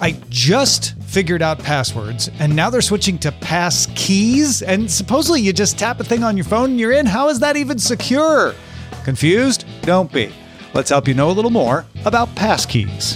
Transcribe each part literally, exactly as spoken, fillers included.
I just figured out passwords, and now they're switching to pass keys, and supposedly you just tap a thing on your phone and you're in. How is that even secure? Confused? Don't be. Let's help you know a little more about passkeys.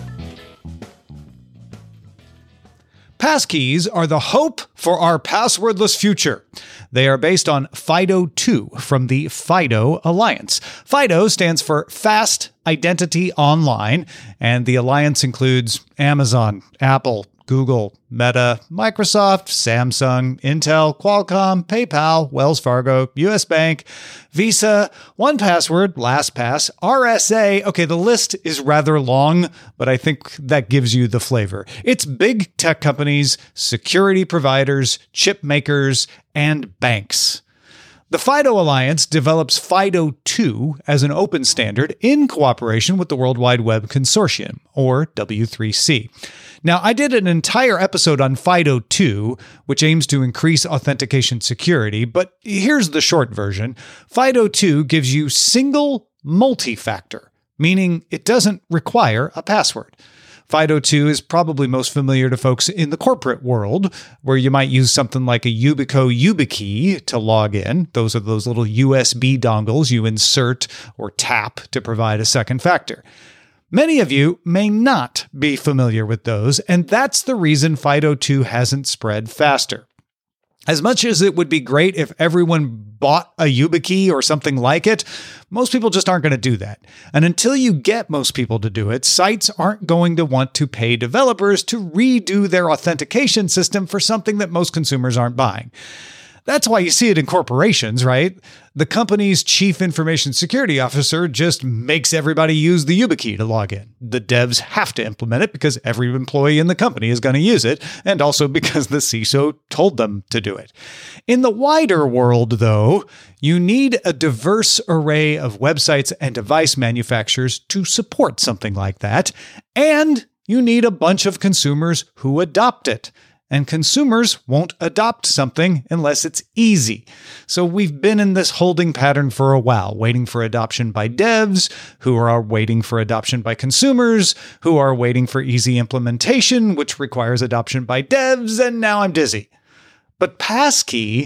Passkeys are the hope for our passwordless future. They are based on FIDO two from the FIDO Alliance. FIDO stands for Fast Identity Online, and the alliance includes Amazon, Apple, Google, Meta, Microsoft, Samsung, Intel, Qualcomm, PayPal, Wells Fargo, U S Bank, Visa, one Password, LastPass, R S A. Okay, the list is rather long, but I think that gives you the flavor. It's big tech companies, security providers, chip makers, and banks. The FIDO Alliance develops FIDO two as an open standard in cooperation with the World Wide Web Consortium, or W three C. Now, I did an entire episode on FIDO two, which aims to increase authentication security, but here's the short version. FIDO two gives you single multi-factor, meaning it doesn't require a password. FIDO two is probably most familiar to folks in the corporate world, where you might use something like a Yubico YubiKey to log in. Those are those little U S B dongles you insert or tap to provide a second factor. Many of you may not be familiar with those, and that's the reason FIDO two hasn't spread faster. As much as it would be great if everyone bought a YubiKey or something like it, most people just aren't going to do that. And until you get most people to do it, sites aren't going to want to pay developers to redo their authentication system for something that most consumers aren't buying. That's why you see it in corporations, right? The company's chief information security officer just makes everybody use the YubiKey to log in. The devs have to implement it because every employee in the company is going to use it, and also because the C I S O told them to do it. In the wider world, though, you need a diverse array of websites and device manufacturers to support something like that, and you need a bunch of consumers who adopt it. And consumers won't adopt something unless it's easy. So we've been in this holding pattern for a while, waiting for adoption by devs, who are waiting for adoption by consumers, who are waiting for easy implementation, which requires adoption by devs, and now I'm dizzy. But Passkey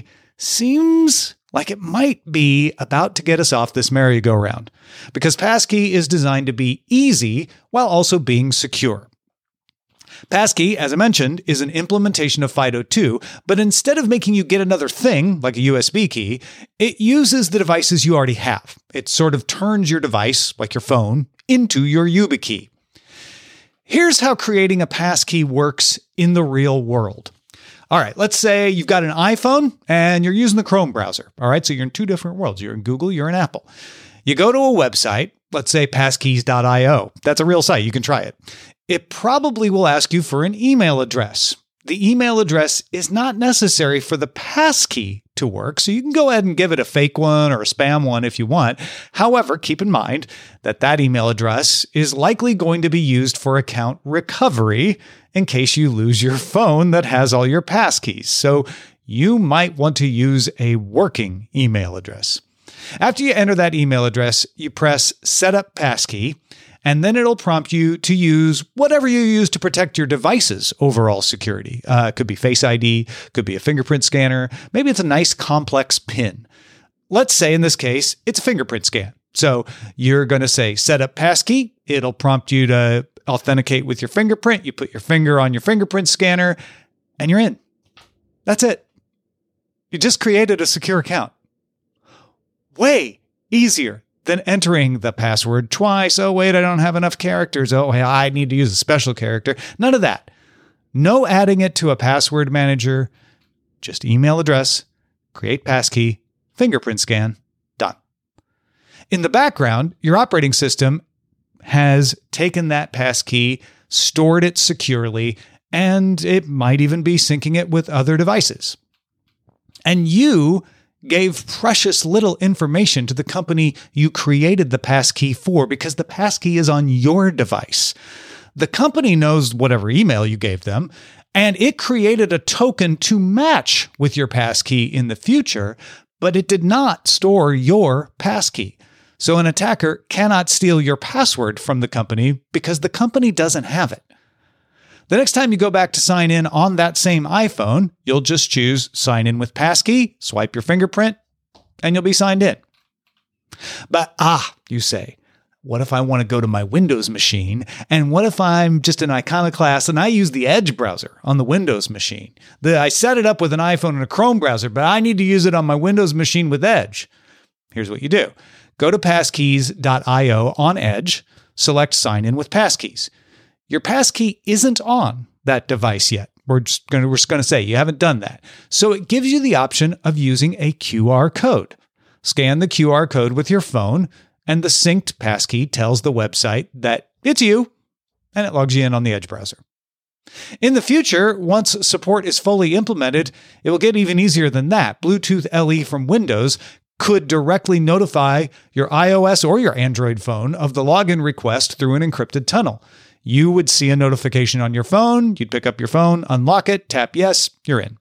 seems like it might be about to get us off this merry-go-round, because Passkey is designed to be easy while also being secure. Passkey, as I mentioned, is an implementation of FIDO two, but instead of making you get another thing, like a U S B key, it uses the devices you already have. It sort of turns your device, like your phone, into your YubiKey. Here's how creating a passkey works in the real world. All right, let's say you've got an iPhone and you're using the Chrome browser. All right, so you're in two different worlds. You're in Google, you're in Apple. You go to a website, let's say passkeys dot io. That's a real site. You can try it. It probably will ask you for an email address. The email address is not necessary for the passkey to work, so you can go ahead and give it a fake one or a spam one if you want. However, keep in mind that that email address is likely going to be used for account recovery in case you lose your phone that has all your passkeys. So you might want to use a working email address. After you enter that email address, you press Set Up Passkey, and then it'll prompt you to use whatever you use to protect your device's overall security. Uh, it could be Face I D, could be a fingerprint scanner, maybe it's a nice complex PIN. Let's say in this case, it's a fingerprint scan. So you're going to say Set Up Passkey. It'll prompt you to authenticate with your fingerprint. You put your finger on your fingerprint scanner, and you're in. That's it. You just created a secure account. Way easier than entering the password twice. Oh, wait, I don't have enough characters. Oh, I need to use a special character. None of that. No adding it to a password manager. Just email address, create passkey, fingerprint scan, done. In the background, your operating system has taken that passkey, stored it securely, and it might even be syncing it with other devices. And you gave precious little information to the company you created the passkey for because the passkey is on your device. The company knows whatever email you gave them, and it created a token to match with your passkey in the future, but it did not store your passkey. So an attacker cannot steal your password from the company because the company doesn't have it. The next time you go back to sign in on that same iPhone, you'll just choose sign in with passkey, swipe your fingerprint, and you'll be signed in. But ah, you say, what if I want to go to my Windows machine? And what if I'm just an iconoclast and I use the Edge browser on the Windows machine? The, I set it up with an iPhone and a Chrome browser, but I need to use it on my Windows machine with Edge. Here's what you do. Go to passkeys dot io on Edge, select sign in with passkeys. Your passkey isn't on that device yet. We're just going to, we're just going to say you haven't done that. So it gives you the option of using a Q R code. Scan the Q R code with your phone, and the synced passkey tells the website that it's you, and it logs you in on the Edge browser. In the future, once support is fully implemented, it will get even easier than that. Bluetooth L E from Windows could directly notify your iOS or your Android phone of the login request through an encrypted tunnel. You would see a notification on your phone, you'd pick up your phone, unlock it, tap yes, you're in.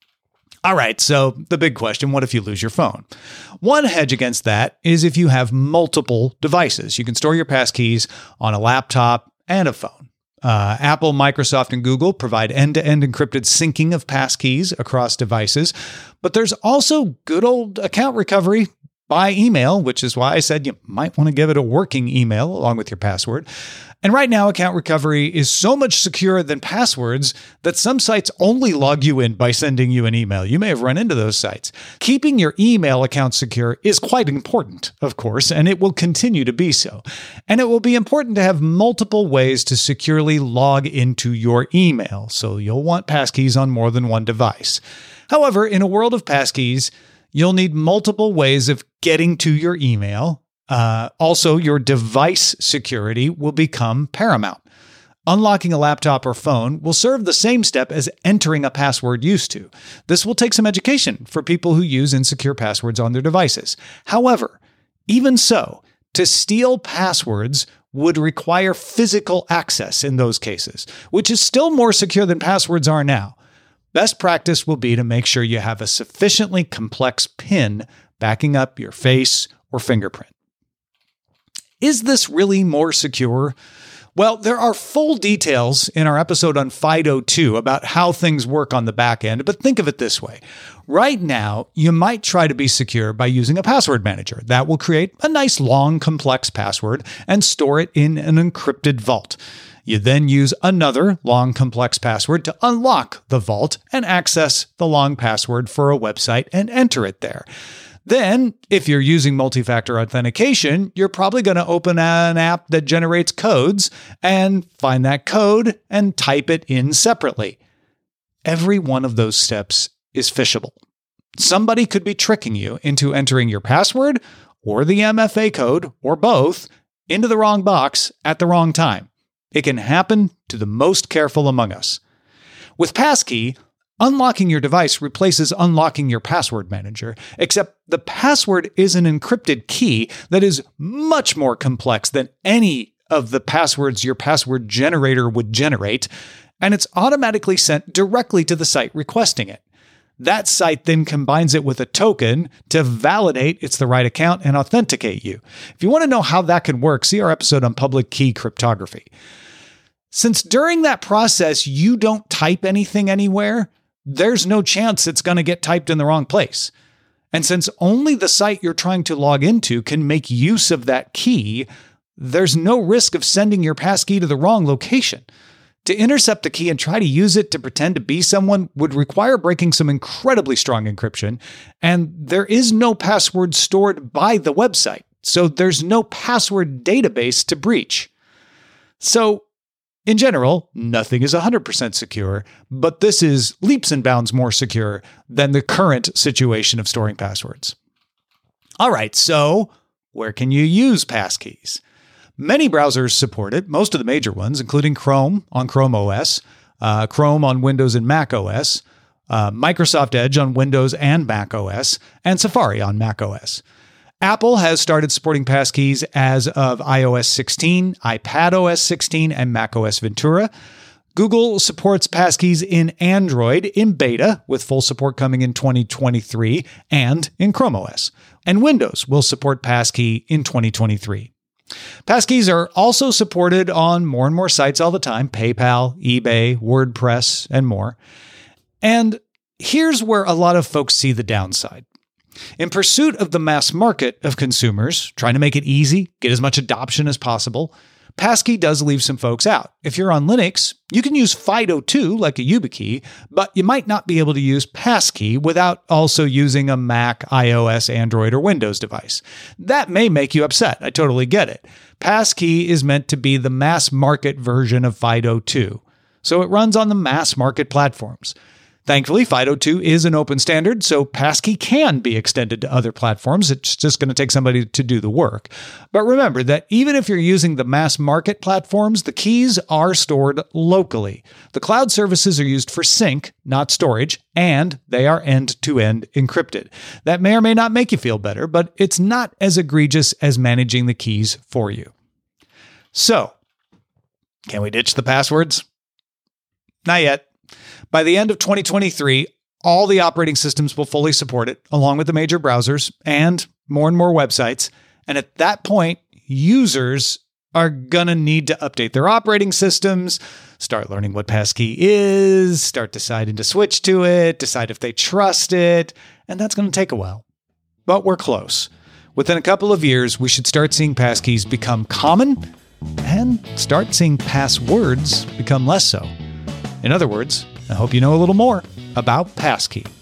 All right, so the big question, what if you lose your phone? One hedge against that is if you have multiple devices. You can store your passkeys on a laptop and a phone. Uh, Apple, Microsoft, and Google provide end-to-end encrypted syncing of passkeys across devices, but there's also good old account recovery by email, which is why I said you might want to give it a working email along with your password. And right now, account recovery is so much secure than passwords that some sites only log you in by sending you an email. You may have run into those sites. Keeping your email account secure is quite important, of course, and it will continue to be so. And it will be important to have multiple ways to securely log into your email, so you'll want passkeys on more than one device. However, in a world of passkeys, you'll need multiple ways of getting to your email. Uh, also, your device security will become paramount. Unlocking a laptop or phone will serve the same step as entering a password used to. This will take some education for people who use insecure passwords on their devices. However, even so, to steal passwords would require physical access in those cases, which is still more secure than passwords are now. Best practice will be to make sure you have a sufficiently complex PIN backing up your face or fingerprint. Is this really more secure? Well, there are full details in our episode on FIDO two about how things work on the back end, but think of it this way. Right now, you might try to be secure by using a password manager. That will create a nice, long, complex password and store it in an encrypted vault. You then use another long, complex password to unlock the vault and access the long password for a website and enter it there. Then, if you're using multi-factor authentication, you're probably going to open an app that generates codes and find that code and type it in separately. Every one of those steps is phishable. Somebody could be tricking you into entering your password or the M F A code, or both, into the wrong box at the wrong time. It can happen to the most careful among us. With Passkey, unlocking your device replaces unlocking your password manager, except the password is an encrypted key that is much more complex than any of the passwords your password generator would generate, and it's automatically sent directly to the site requesting it. That site then combines it with a token to validate it's the right account and authenticate you. If you want to know how that can work, see our episode on public key cryptography. Since during that process you don't type anything anywhere, there's no chance it's going to get typed in the wrong place. And since only the site you're trying to log into can make use of that key, there's no risk of sending your passkey to the wrong location. To intercept the key and try to use it to pretend to be someone would require breaking some incredibly strong encryption, and there is no password stored by the website, so there's no password database to breach. So, in general, nothing is one hundred percent secure, but this is leaps and bounds more secure than the current situation of storing passwords. All right, so where can you use passkeys? Many browsers support it, most of the major ones, including Chrome on Chrome O S, uh, Chrome on Windows and Mac O S, uh, Microsoft Edge on Windows and Mac O S, and Safari on Mac O S. Apple has started supporting passkeys as of i O S sixteen, iPadOS sixteen, and macOS Ventura. Google supports passkeys in Android in beta, with full support coming in twenty twenty-three, and in Chrome O S. And Windows will support passkey in twenty twenty-three. Passkeys are also supported on more and more sites all the time: PayPal, eBay, WordPress, and more. And here's where a lot of folks see the downside. In pursuit of the mass market of consumers, trying to make it easy, get as much adoption as possible, Passkey does leave some folks out. If you're on Linux, you can use FIDO two like a YubiKey, but you might not be able to use Passkey without also using a Mac, iOS, Android, or Windows device. That may make you upset. I totally get it. Passkey is meant to be the mass market version of FIDO two, so it runs on the mass market platforms. Thankfully, FIDO two is an open standard, so Passkey can be extended to other platforms. It's just going to take somebody to do the work. But remember that even if you're using the mass market platforms, the keys are stored locally. The cloud services are used for sync, not storage, and they are end-to-end encrypted. That may or may not make you feel better, but it's not as egregious as managing the keys for you. So, can we ditch the passwords? Not yet. By the end of twenty twenty-three, all the operating systems will fully support it, along with the major browsers and more and more websites. And at that point, users are going to need to update their operating systems, start learning what Passkey is, start deciding to switch to it, decide if they trust it, and that's going to take a while. But we're close. Within a couple of years, we should start seeing passkeys become common and start seeing passwords become less so. In other words, I hope you know a little more about Passkey.